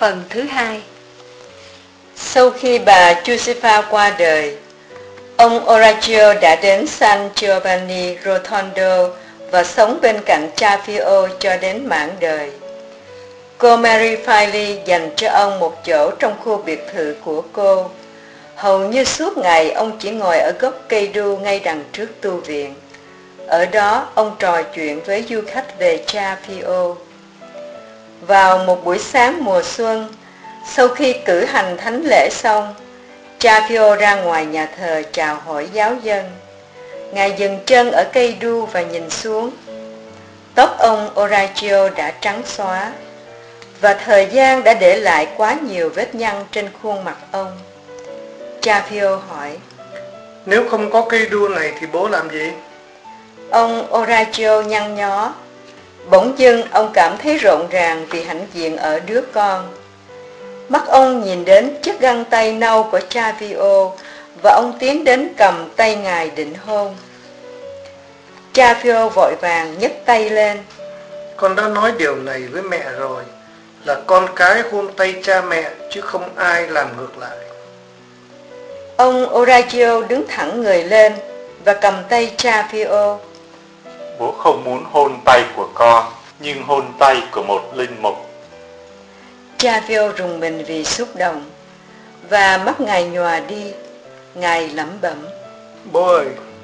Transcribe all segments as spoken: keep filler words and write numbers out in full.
Phần thứ hai. Sau khi bà Josefa qua đời, ông Orazio đã đến San Giovanni Rotondo và sống bên cạnh cha Pio cho đến mãn đời. Cô Mary Filey dành cho ông một chỗ trong khu biệt thự của cô. Hầu như suốt ngày ông chỉ ngồi ở gốc cây đu ngay đằng trước tu viện. Ở đó ông trò chuyện với du khách về cha Pio. Vào một buổi sáng mùa xuân, sau khi cử hành thánh lễ xong, cha Pio ra ngoài nhà thờ chào hỏi giáo dân. Ngài dừng chân ở cây đu và nhìn xuống. Tóc ông Orazio đã trắng xóa, và thời gian đã để lại quá nhiều vết nhăn trên khuôn mặt ông. Cha Pio hỏi: Nếu không có cây đu này thì bố làm gì? Ông Orazio nhăn nhó. Bỗng dưng ông cảm thấy rộn ràng vì hãnh diện ở đứa con. Mắt ông nhìn đến chiếc găng tay nâu của cha Pio, và ông tiến đến cầm tay ngài định hôn. Cha Pio vội vàng nhấc tay lên. Con đã nói điều này với mẹ rồi, là con cái hôn tay cha mẹ chứ không ai làm ngược lại. Ông Orazio đứng thẳng người lên và cầm tay cha Pio. Bố không muốn hôn tay của con, nhưng hôn tay của một linh mục. Cha Pio rùng mình vì xúc động, và mắt ngài nhòa đi. Ngài lẩm bẩm: Bố ơi!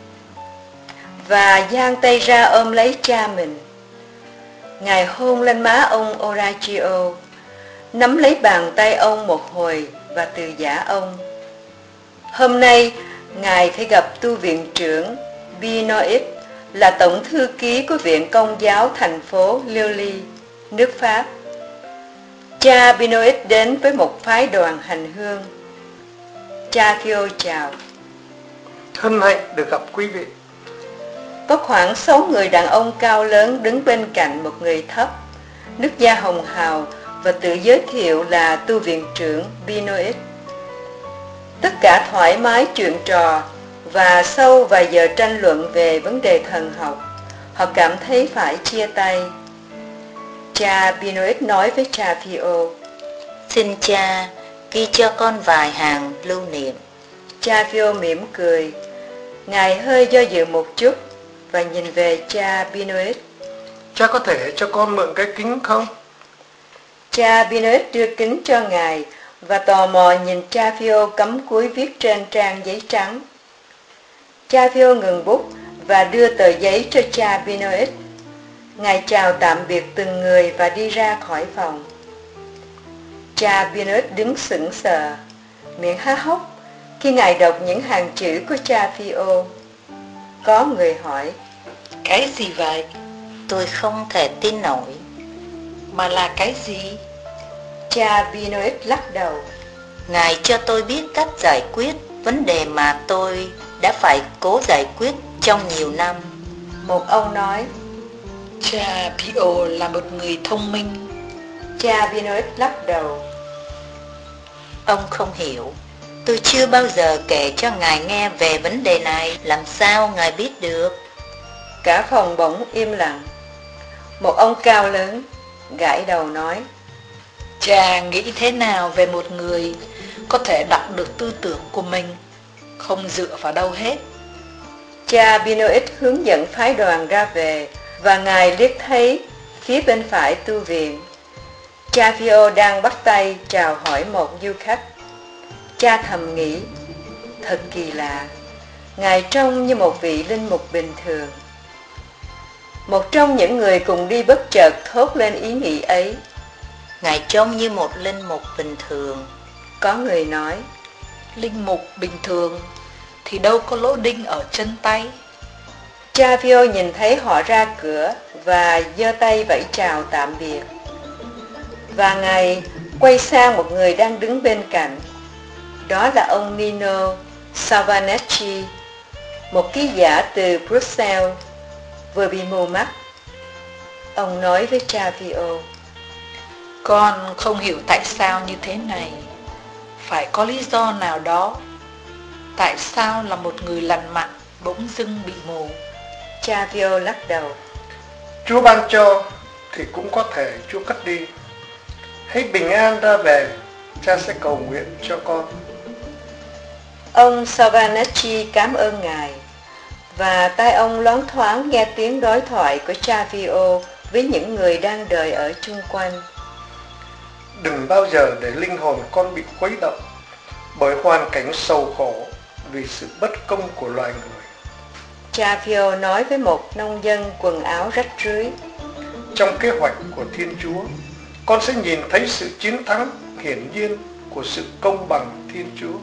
Và giang tay ra ôm lấy cha mình. Ngài hôn lên má ông Orazio, nắm lấy bàn tay ông một hồi và từ giã ông. Hôm nay, Ngài phải gặp tu viện trưởng Benoit, là tổng thư ký của Viện Công giáo thành phố Lille, nước Pháp. Cha Benoit đến với một phái đoàn hành hương. Cha Pio chào: Hân hạnh được gặp quý vị. Có khoảng sáu người đàn ông cao lớn đứng bên cạnh một người thấp, nước da hồng hào, và tự giới thiệu là tu viện trưởng Benoit. Tất cả thoải mái chuyện trò, và sau vài giờ tranh luận về vấn đề thần học, họ cảm thấy phải chia tay. Cha Benoit nói với cha Pio: Xin cha, ghi cho con vài hàng lưu niệm. Cha Pio mỉm cười. Ngài hơi do dự một chút và nhìn về cha Benoit. Cha có thể cho con mượn cái kính không? Cha Benoit đưa kính cho ngài và tò mò nhìn cha Pio cắm cúi viết trên trang giấy trắng. Cha Pio ngừng bút và đưa tờ giấy cho cha Benoit. Ngài chào tạm biệt từng người và đi ra khỏi phòng. Cha Benoit đứng sững sờ, miệng há hốc khi ngài đọc những hàng chữ của cha Pio. Có người hỏi: Cái gì vậy? Tôi không thể tin nổi. Mà là cái gì? Cha Benoit lắc đầu. Ngài cho tôi biết cách giải quyết vấn đề mà tôi đã phải cố giải quyết trong nhiều năm. Một ông nói: Cha Pio là một người thông minh. Cha Benoit lắc đầu. Ông không hiểu. Tôi chưa bao giờ kể cho ngài nghe về vấn đề này. Làm sao ngài biết được? Cả phòng bỗng im lặng. Một ông cao lớn gãi đầu nói: Cha nghĩ thế nào về một người có thể đọc được tư tưởng của mình, không dựa vào đâu hết? Cha Benoit hướng dẫn phái đoàn ra về, và ngài liếc thấy phía bên phải tu viện. Cha Pio đang bắt tay chào hỏi một du khách. Cha thầm nghĩ: thật kỳ lạ, ngài trông như một vị linh mục bình thường. Một trong những người cùng đi bất chợt thốt lên ý nghĩ ấy: Ngài trông như một linh mục bình thường. Có người nói: Linh mục bình thường thì đâu có lỗ đinh ở chân tay. Cha Pio nhìn thấy họ ra cửa và giơ tay vẫy chào tạm biệt. Và ngài quay sang một người đang đứng bên cạnh. Đó là ông Nino Salvanecci, một ký giả từ Bruxelles, vừa bị mù mắt. Ông nói với cha Pio: Con không hiểu tại sao như thế này. Phải có lý do nào đó. Tại sao là một người lành mạnh bỗng dưng bị mù? Cha Pio lắc đầu. Chúa ban cho thì cũng có thể Chúa cất đi. hãy bình an ra về, cha sẽ cầu nguyện cho con. Ông Savanachi cảm ơn Ngài, và tai ông loáng thoáng nghe tiếng đối thoại của cha Pio với những người đang đợi ở chung quanh. Đừng bao giờ để linh hồn con bị khuấy động bởi hoàn cảnh sầu khổ vì sự bất công của loài người. Cha Pio nói với một nông dân quần áo rách rưới. Trong kế hoạch của Thiên Chúa, con sẽ nhìn thấy sự chiến thắng hiển nhiên của sự công bằng Thiên Chúa.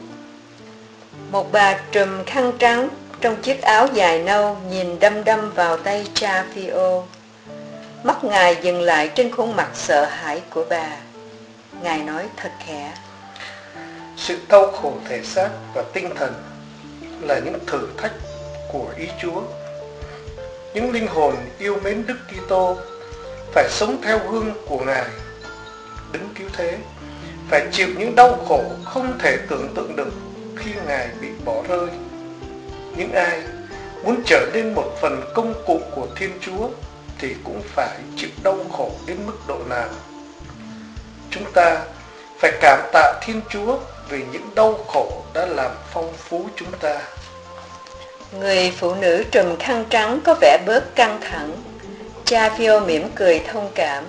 Một bà trùm khăn trắng trong chiếc áo dài nâu nhìn đăm đăm vào tay cha Pio. Mắt Ngài dừng lại trên khuôn mặt sợ hãi của bà. Ngài nói thật khẽ: Sự đau khổ thể xác và tinh thần là những thử thách của ý Chúa. Những linh hồn yêu mến Đức Kitô phải sống theo gương của Ngài. Đấng cứu thế phải chịu những đau khổ không thể tưởng tượng được khi Ngài bị bỏ rơi. Những ai muốn trở nên một phần công cụ của Thiên Chúa thì cũng phải chịu đau khổ đến mức độ nào. Chúng ta phải cảm tạ Thiên Chúa vì những đau khổ đã làm phong phú chúng ta. Người phụ nữ trùm khăn trắng có vẻ bớt căng thẳng. Cha Pio mỉm cười thông cảm.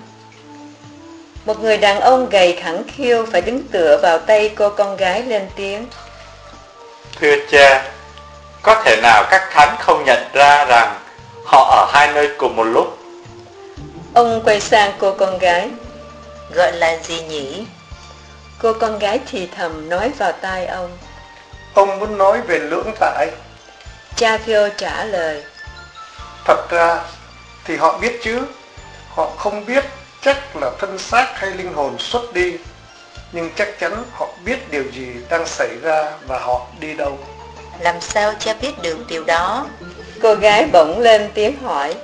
Một người đàn ông gầy khẳng khiu phải đứng tựa vào tay cô con gái lên tiếng: Thưa cha, có thể nào các thánh không nhận ra rằng họ ở hai nơi cùng một lúc? Ông quay sang cô con gái: Gọi là gì nhỉ? Cô con gái thì thầm nói vào tai ông: Ông muốn nói về lưỡng tại. Cha Pio trả lời: Thật ra thì họ biết chứ. Họ không biết chắc là thân xác hay linh hồn xuất đi, nhưng chắc chắn họ biết điều gì đang xảy ra và họ đi đâu. Làm sao cha biết được điều đó? Cô gái bỗng lên tiếng hỏi.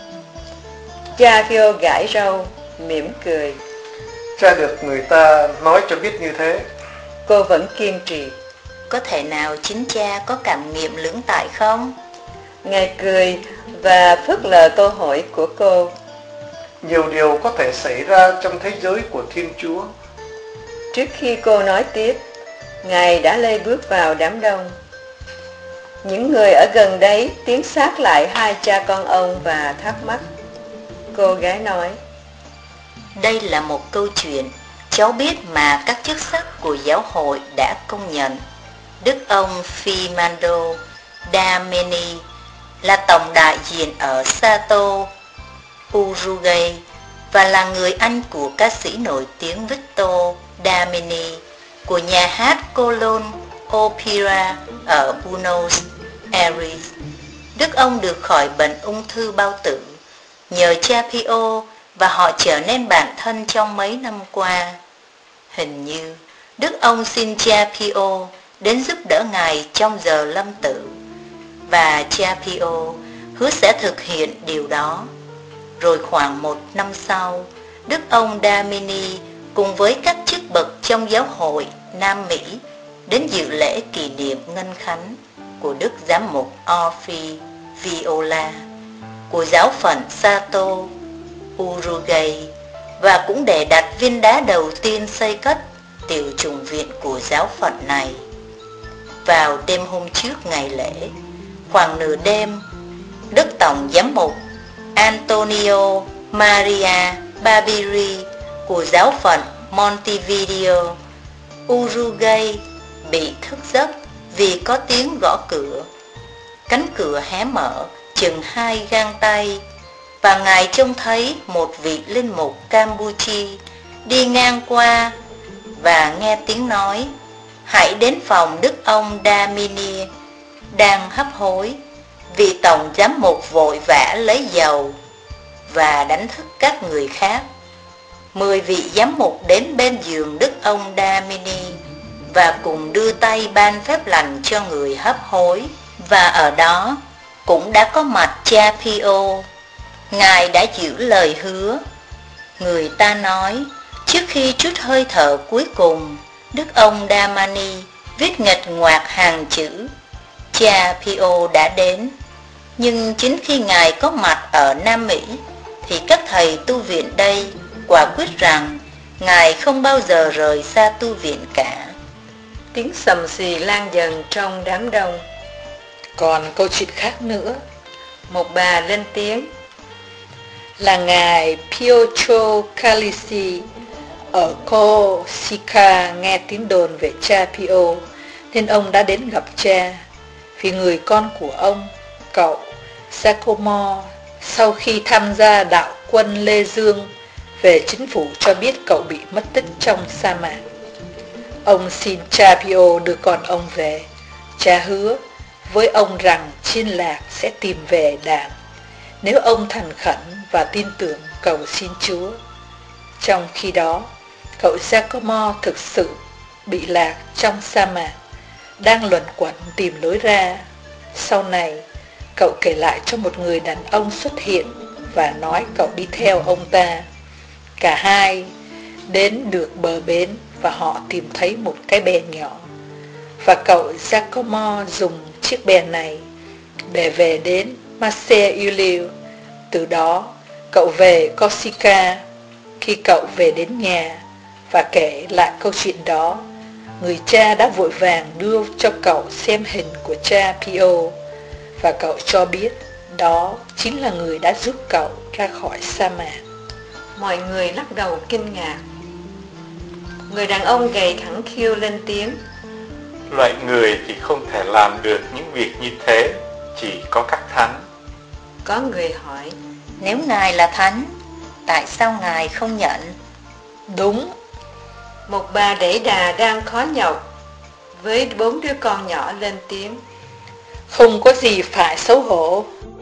Cha Pio gãi râu, mỉm cười. Cha được người ta nói cho biết như thế. Cô vẫn kiên trì. Có thể nào chính cha có cảm nghiệm lưỡng tại không? Ngài cười và phớt lờ câu hỏi của cô. Nhiều điều có thể xảy ra trong thế giới của Thiên Chúa. Trước khi cô nói tiếp, Ngài đã lê bước vào đám đông. Những người ở gần đấy tiến sát lại hai cha con ông và thắc mắc. Cô gái nói: Đây là một câu chuyện cháu biết mà các chức sắc của giáo hội đã công nhận. Đức ông Fimando Dameni là tổng đại diện ở Sato, Uruguay và là người anh của ca sĩ nổi tiếng Victor Dameni của nhà hát Colón Opera ở Buenos Aires. Đức ông được khỏi bệnh ung thư bao tử nhờ cha Pio và họ trở nên bạn thân trong mấy năm qua. Hình như Đức ông xin cha Pio đến giúp đỡ Ngài trong giờ lâm tử, và cha Pio hứa sẽ thực hiện điều đó. Rồi khoảng một năm sau, Đức ông Damini cùng với các chức bậc trong giáo hội Nam Mỹ đến dự lễ kỷ niệm ngân khánh của Đức Giám mục Orfi Viola của giáo phận Sato, Uruguay, và cũng để đặt viên đá đầu tiên xây cất tiểu chủng viện của giáo phận này. Vào đêm hôm trước ngày lễ, khoảng nửa đêm, Đức Tổng Giám mục Antonio Maria Barbiri của giáo phận Montevideo, Uruguay bị thức giấc vì có tiếng gõ cửa. Cánh cửa hé mở chừng hai gang tay, và Ngài trông thấy một vị linh mục Campuchia đi ngang qua và nghe tiếng nói: Hãy đến phòng Đức ông Damini đang hấp hối. Vị tổng giám mục vội vã lấy dầu và đánh thức các người khác. Mười vị giám mục đến bên giường Đức ông Damini và cùng đưa tay ban phép lành cho người hấp hối. Và ở đó cũng đã có mặt cha Pio. Ngài đã giữ lời hứa. Người ta nói trước khi trút hơi thở cuối cùng, Đức ông Damani viết nghịch ngoạc hàng chữ cha Pio đã đến. Nhưng chính khi Ngài có mặt ở Nam Mỹ thì các thầy tu viện đây quả quyết rằng Ngài không bao giờ rời xa tu viện cả. Tiếng sầm xì lan dần trong đám đông. Còn câu chuyện khác nữa. Một bà lên tiếng. Là ngài Pietro Calisi ở Corsica nghe tiếng đồn về cha Pio, nên ông đã đến gặp cha. Vì người con của ông, cậu Giacomo, sau khi tham gia đạo quân Lê Dương về chính phủ cho biết cậu bị mất tích trong sa mạc. Ông xin cha Pio đưa con ông về. Cha hứa với ông rằng chiên lạc sẽ tìm về đàn nếu ông thành khẩn và tin tưởng cầu xin Chúa. Trong khi đó, cậu Giacomo thực sự bị lạc trong sa mạc, đang luẩn quẩn tìm lối ra. Sau này, cậu kể lại cho một người đàn ông xuất hiện và nói cậu đi theo ông ta. Cả hai đến được bờ bến và họ tìm thấy một cái bè nhỏ. Và cậu Giacomo dùng chiếc bè này để về đến Marseille. Từ đó, cậu về Corsica. Khi cậu về đến nhà và kể lại câu chuyện đó, người cha đã vội vàng đưa cho cậu xem hình của cha Pio, và cậu cho biết đó chính là người đã giúp cậu ra khỏi sa mạc. Mọi người lắc đầu kinh ngạc. Người đàn ông gầy thẳng khiu lên tiếng. Loại người thì không thể làm được những việc như thế, chỉ có các thánh. Có người hỏi. Nếu Ngài là thánh, tại sao Ngài không nhận? Đúng. Một bà đẩy đà đang khó nhọc với bốn đứa con nhỏ lên tiếng. Không có gì phải xấu hổ.